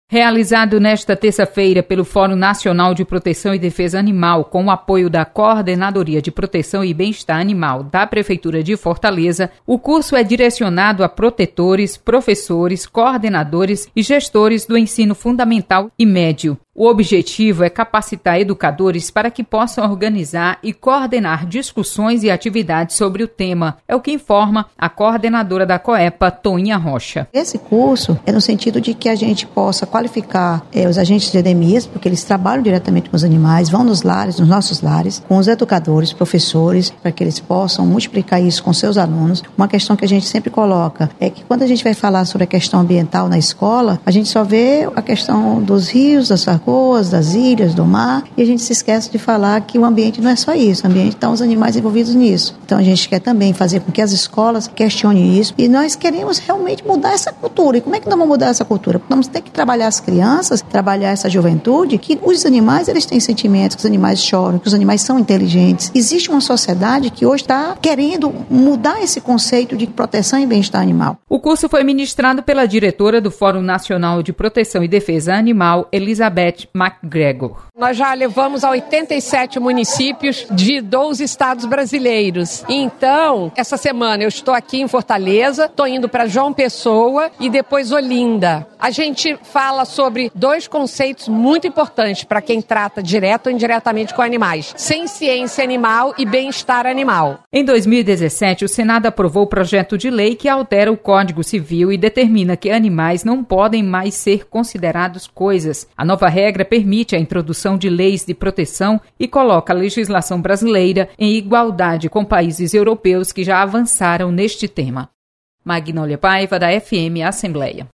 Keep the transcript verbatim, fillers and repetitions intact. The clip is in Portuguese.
Realizado nesta terça-feira pelo Fórum Nacional de Proteção e Defesa Animal, com o apoio da Coordenadoria de Proteção e Bem-Estar Animal da Prefeitura de Fortaleza, o curso é direcionado a protetores, professores, coordenadores e gestores do ensino fundamental e médio. O objetivo é capacitar educadores para que possam organizar e coordenar discussões e atividades sobre o tema. É o que informa a coordenadora da COEPA, Toinha Rocha. Esse curso é no sentido de que a gente possa qualificar é, os agentes de endemias, porque eles trabalham diretamente com os animais, vão nos lares, nos nossos lares, com os educadores, professores, para que eles possam multiplicar isso com seus alunos. Uma questão que a gente sempre coloca é que quando a gente vai falar sobre a questão ambiental na escola, a gente só vê a questão dos rios, das lagoas, das ilhas, do mar, e a gente se esquece de falar que o ambiente não é só isso, o ambiente está os animais envolvidos nisso. Então a gente quer também fazer com que as escolas questionem isso, e nós queremos realmente mudar essa cultura. E como é que nós vamos mudar essa cultura? Porque nós temos que trabalhar as crianças, trabalhar essa juventude, que os animais, eles têm sentimentos, que os animais choram, que os animais são inteligentes. Existe uma sociedade que hoje está querendo mudar esse conceito de proteção e bem-estar animal. O curso foi ministrado pela diretora do Fórum Nacional de Proteção e Defesa Animal, Elizabeth McGregor. Nós já levamos a oitenta e sete municípios de doze estados brasileiros. Então, essa semana eu estou aqui em Fortaleza, estou indo para João Pessoa e depois Olinda. A gente fala sobre dois conceitos muito importantes para quem trata direto ou indiretamente com animais: ciência animal e bem-estar animal. Em dois mil e dezessete, o Senado aprovou o projeto de lei que altera o Código Civil e determina que animais não podem mais ser considerados coisas. A nova regra permite a introdução de leis de proteção e coloca a legislação brasileira em igualdade com países europeus que já avançaram neste tema. Magnólia Paiva, da F M Assembleia.